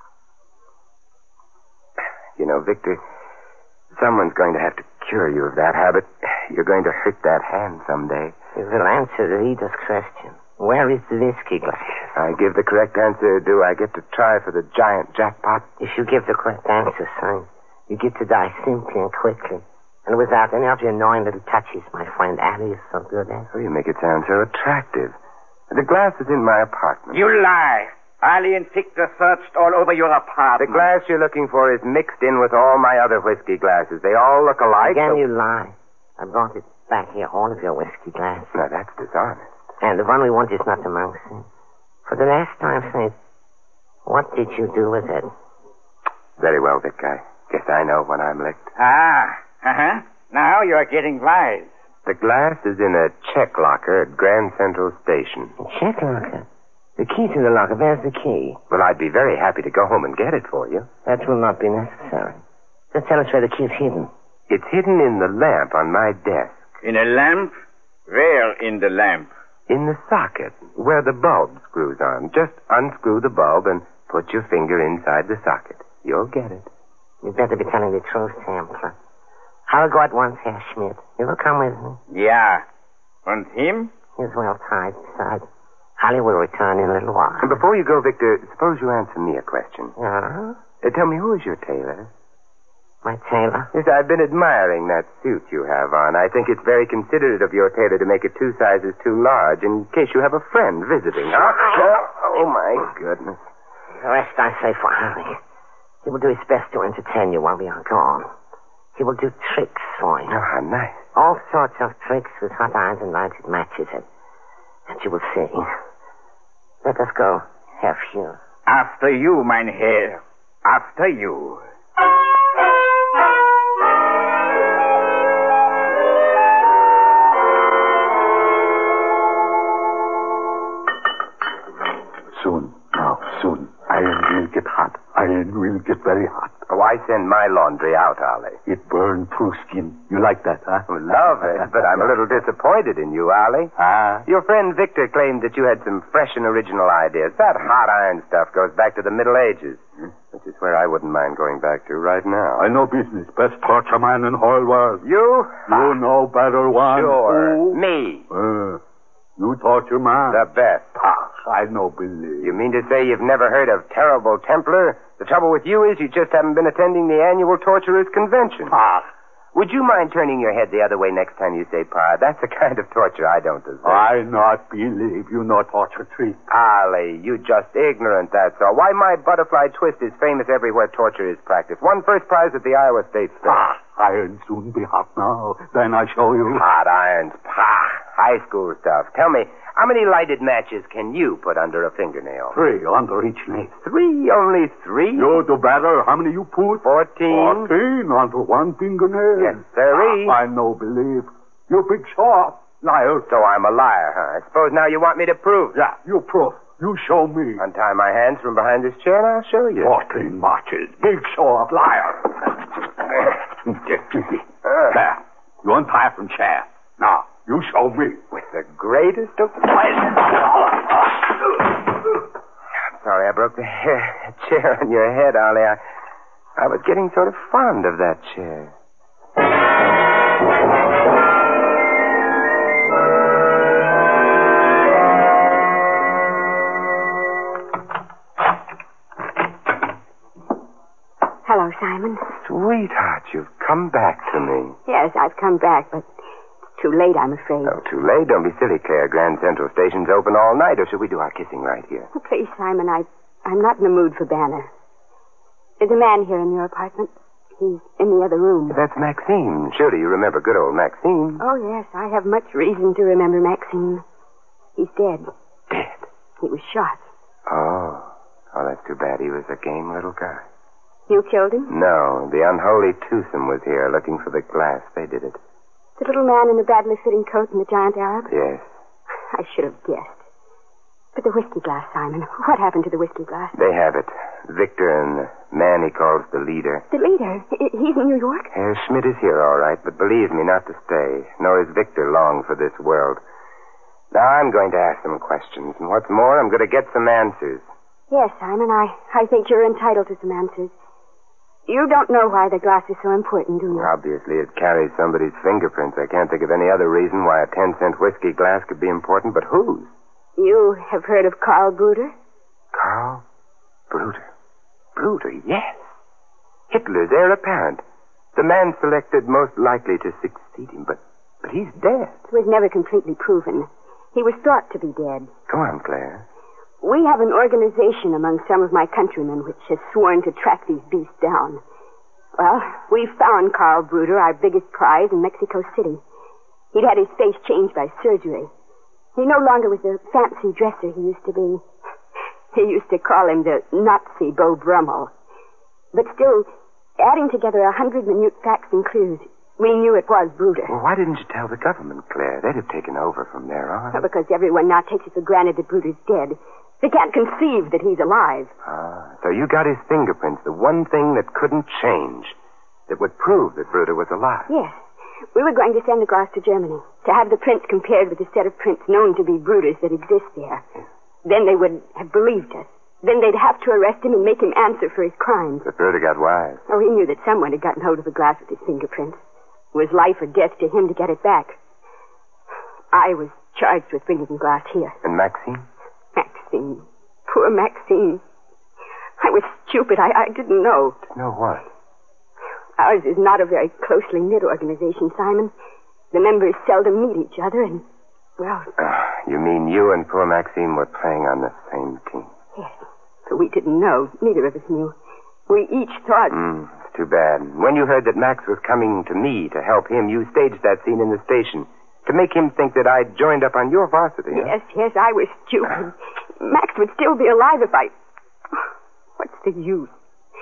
You know, Victor, someone's going to have to cure you of that habit. You're going to hurt that hand someday. You will answer the leader's question. Where is the whiskey glass? If I give the correct answer, do I get to try for the giant jackpot? If you give the correct answer, son, you get to die simply and quickly. And without any of your annoying little touches, my friend Ali is so good at. Oh, you make it sound so attractive. The glass is in my apartment. You lie. Ali and Victor searched all over your apartment. The glass you're looking for is mixed in with all my other whiskey glasses. They all look alike. Again, so... you lie. I brought it back here, all of your whiskey glasses. Now, that's dishonest. And the one we want is not amongst them. For the last time, Saint, what did you do with it? Very well, Vic. I guess I know when I'm licked. Ah. Uh-huh. Now you're getting wise. The glass is in a check locker at Grand Central Station. A check locker? The key to the locker. There's the key. Well, I'd be very happy to go home and get it for you. That will not be necessary. Just tell us where the key is hidden. It's hidden in the lamp on my desk. In a lamp? Where in the lamp? In the socket, where the bulb screws on. Just unscrew the bulb and put your finger inside the socket. You'll get it. You'd better be telling the truth, Templar. I'll go at once, Herr Schmidt. You will come with me? Yeah. And him? He's well tied. Besides, Holly will return in a little while. And before you go, Victor, suppose you answer me a question. Yeah? Uh, tell me, who is your tailor? My tailor? Yes, I've been admiring that suit you have on. I think it's very considerate of your tailor to make it two sizes too large in case you have a friend visiting. Oh, oh my goodness. The rest I say for Holly. He will do his best to entertain you while we are gone. He will do tricks for you. Oh, how nice. All sorts of tricks with hot irons and lighted matches. And, and you will see. Let us go, Herr Fuhrer. After you, mein Herr. After you. Soon, now, soon. Iron will get hot. Iron will get very hot. Oh, I send my laundry out, Ollie. It burned through skin. You like that, huh? Oh, love it, but I'm a little disappointed in you, Ollie. Ah? Your friend Victor claimed that you had some fresh and original ideas. That hot iron stuff goes back to the Middle Ages, hmm? which is where I wouldn't mind going back to right now. I know business. Best torture man in whole world. You? You know better one. Sure. Ooh. Me. Uh, you torture man. The best. Ah, I no believe. You mean to say you've never heard of Terrible Templar? The trouble with you is you just haven't been attending the annual Torturers' Convention. Ah. Would you mind turning your head the other way next time you say Pa? That's the kind of torture I don't deserve. I not believe you no torture treat. Ollie, you just ignorant, that's all. Why, my butterfly twist is famous everywhere torture is practiced. Won first prize at the Iowa State Fair. Ah, iron soon be hot now. Then I show you. Hot irons, Pa. High school stuff. Tell me, how many lighted matches can you put under a fingernail? Three under each nail. Three? Only three? You do better. How many you put? Fourteen. Fourteen under one fingernail. Yes, sirree. I no believe. You big shot. Liar. So I'm a liar, huh? I suppose now you want me to prove. Yeah, you prove. You show me. Untie my hands from behind this chair and I'll show you. Fourteen marches. Big show of liar. There. You untie from chair. Now, you show me. With the greatest of pleasure. I'm sorry I broke the hair, chair on your head, Ollie. I, I was getting sort of fond of that chair. Hello, Simon. Sweetheart, you've come back to me. Yes, I've come back, but it's too late, I'm afraid. Oh, too late? Don't be silly, Claire. Grand Central Station's open all night, or should we do our kissing right here? Oh, please, Simon, I, I'm not in the mood for Banner. There's a man here in your apartment. He's in the other room. That's Maxine. Surely you remember good old Maxine. Oh, yes, I have much reason to remember Maxine. He's dead. Dead? He was shot. Oh. Oh, that's too bad. He was a game little guy. You killed him? No, the unholy twosome was here looking for the glass. They did it. The little man in the badly fitting coat and the giant Arab? Yes. I should have guessed. But the whiskey glass, Simon. What happened to the whiskey glass? They have it. Victor and the man he calls the leader. The leader? I- he's in New York? Herr Schmidt is here, all right, but believe me, not to stay. Nor is Victor long for this world. Now I'm going to ask some questions, and what's more, I'm going to get some answers. Yes, Simon, I, I think you're entitled to some answers. You don't know why the glass is so important, do you? Obviously, it carries somebody's fingerprints. I can't think of any other reason why a ten-cent whiskey glass could be important, but whose? You have heard of Karl Bruder? Karl Bruder? Bruder, yes. Hitler's heir apparent. The man selected most likely to succeed him, but, but he's dead. It was never completely proven. He was thought to be dead. Go on, Claire. We have an organization among some of my countrymen which has sworn to track these beasts down. Well, we found Karl Bruder, our biggest prize, in Mexico City. He'd had his face changed by surgery. He no longer was the fancy dresser he used to be. They used to call him the Nazi Beau Brummel. But still, adding together a hundred minute facts and clues, we knew it was Bruder. Well, why didn't you tell the government, Claire? They'd have taken over from there on. Well, because everyone now takes it for granted that Bruder's dead. They can't conceive that he's alive. Ah, so you got his fingerprints, the one thing that couldn't change, that would prove that Bruder was alive. Yes. We were going to send the glass to Germany, to have the prints compared with the set of prints known to be Bruder's that exist there. Yes. Then they would have believed us. Then they'd have to arrest him and make him answer for his crimes. But Bruder got wise. Oh, he knew that someone had gotten hold of the glass with his fingerprints. It was life or death to him to get it back. I was charged with bringing the glass here. And Maxine? Maxine. Poor Maxine. I was stupid. I, I didn't know. Know what? Ours is not a very closely knit organization, Simon. The members seldom meet each other, and, well... Uh, you mean you and poor Maxine were playing on the same team? Yes. But we didn't know. Neither of us knew. We each thought... Mm, it's too bad. When you heard that Max was coming to me to help him, you staged that scene in the station to make him think that I'd joined up on your varsity. Yes, huh? yes, I was stupid. Max would still be alive if I... What's the use?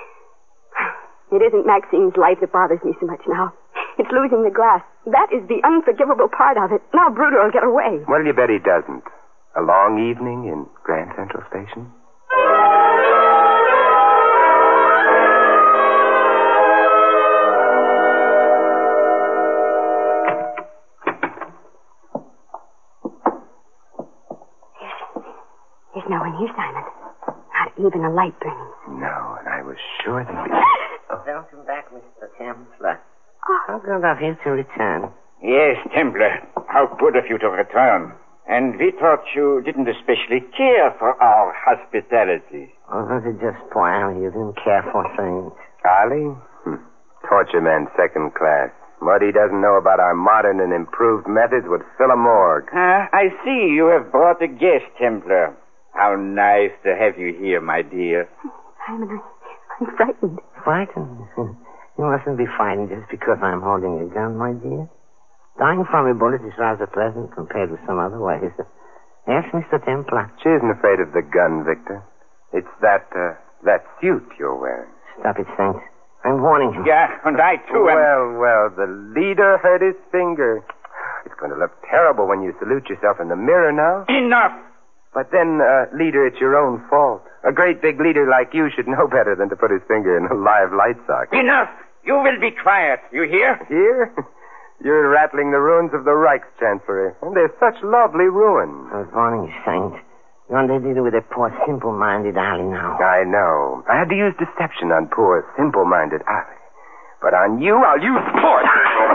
It isn't Maxine's life that bothers me so much now. It's losing the glass. That is the unforgivable part of it. Now Bruder will get away. What'll you bet he doesn't? A long evening in Grand Central Station? There's no one here, Simon. Not even a light burning. No, and I was sure they'd be... Oh. Welcome back, Mister Templar. Oh. How good of you to return. Yes, Templar. How good of you to return. And we thought you didn't especially care for our hospitality. Oh, was it just poor Allie you didn't care for things? Allie? Hm. Torture man second class. What he doesn't know about our modern and improved methods would fill a morgue. Uh, I see you have brought a guest, Templar. How nice to have you here, my dear. Simon, I, I'm frightened. Frightened? You mustn't be frightened just because I'm holding a gun, my dear. Dying from a bullet is rather pleasant compared with some other ways. Yes, Mister Templar. She isn't afraid of the gun, Victor. It's that, uh, that suit you're wearing. Stop it, Saint. I'm warning you. Yeah, and I too am... Well, well, the leader hurt his finger. It's going to look terrible when you salute yourself in the mirror now. Enough! But then, uh, leader, it's your own fault. A great big leader like you should know better than to put his finger in a live light socket. Enough! You will be quiet. You hear? Here? You're rattling the ruins of the Reichschancellery. And they're such lovely ruins. Good morning, Saint. You're on the deal with a poor, simple-minded Ali now. I know. I had to use deception on poor, simple-minded Ali. But on you, I'll use force.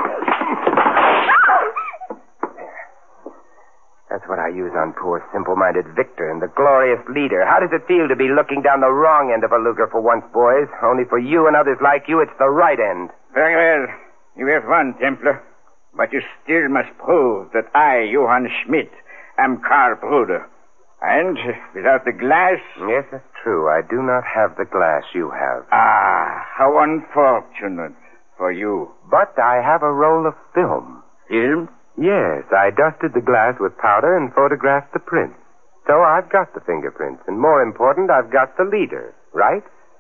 That's what I use on poor, simple-minded Victor and the glorious leader. How does it feel to be looking down the wrong end of a Luger for once, boys? Only for you and others like you, it's the right end. Very well. You have won, Templar. But you still must prove that I, Johann Schmidt, am Karl Bruder. And without the glass... Yes, that's true. I do not have the glass you have. Ah, how unfortunate for you. But I have a roll of film. Film? Yes, I dusted the glass with powder and photographed the prints. So I've got the fingerprints. And more important, I've got the leader, right?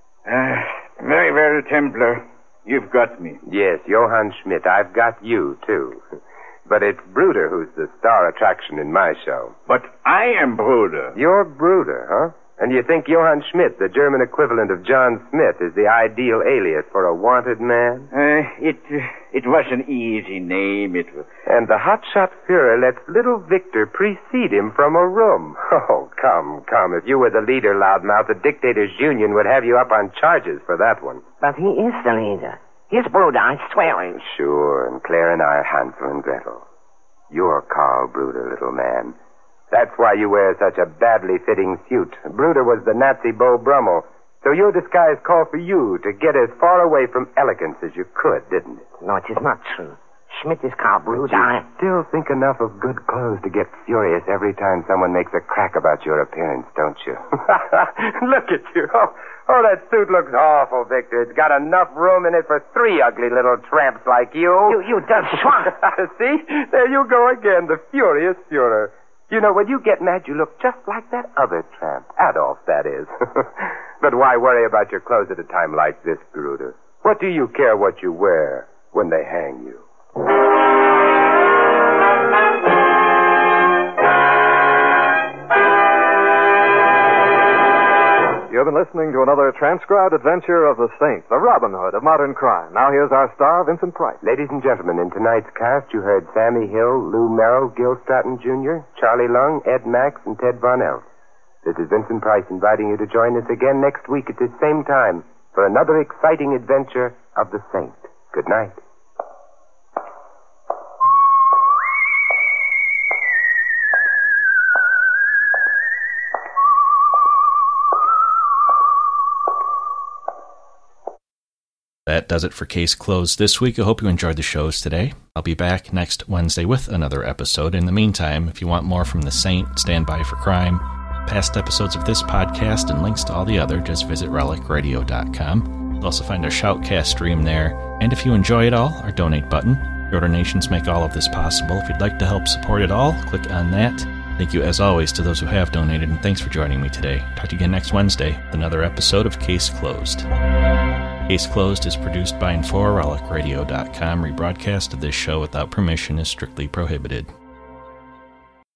Uh, very well, Templar. You've got me. Yes, Johann Schmidt, I've got you, too. But it's Bruder who's the star attraction in my show. But I am Bruder. You're Bruder, huh? And you think Johann Schmidt, the German equivalent of John Smith, is the ideal alias for a wanted man? Uh, it uh, it was an easy name. It was... And the hotshot Führer lets little Victor precede him from a room. Oh, come, come. If you were the leader, loudmouth, the Dictators' Union would have you up on charges for that one. But he is the leader. He's Bruder, I swear it. Sure, and Claire and I are Hansel and Gretel. You're Karl Bruder, little man. That's why you wear such a badly fitting suit. Bruder was the Nazi Beau Brummel, so your disguise called for you to get as far away from elegance as you could, didn't it? No, it is not true. Schmidt is Karl Bruder. You I... still think enough of good clothes to get furious every time someone makes a crack about your appearance, don't you? Look at you. Oh, oh, that suit looks awful, Victor. It's got enough room in it for three ugly little tramps like you. You, you done swat. See? There you go again, the furious Führer. You know, when you get mad, you look just like that other tramp. Adolf, that is. But why worry about your clothes at a time like this, Bruder? What do you care what you wear when they hang you? You've been listening to another transcribed adventure of the Saint, the Robin Hood of modern crime. Now here's our star, Vincent Price. Ladies and gentlemen, in tonight's cast, you heard Sammy Hill, Lou Merrill, Gil Stratton Junior, Charlie Lung, Ed Max, and Ted Von Elf. This is Vincent Price inviting you to join us again next week at this same time for another exciting adventure of the Saint. Good night. That does it for Case Closed this week. I hope you enjoyed the shows today. I'll be back next Wednesday with another episode. In the meantime, if you want more from The Saint, Stand By for Crime, past episodes of this podcast, and links to all the other, just visit relic radio dot com. You'll also find our Shoutcast stream there. And if you enjoy it all, our donate button. Your donations make all of this possible. If you'd like to help support it all, click on that. Thank you, as always, to those who have donated, and thanks for joining me today. Talk to you again next Wednesday with another episode of Case Closed. Case Closed is produced by and for relic radio dot com. Rebroadcast of this show without permission is strictly prohibited.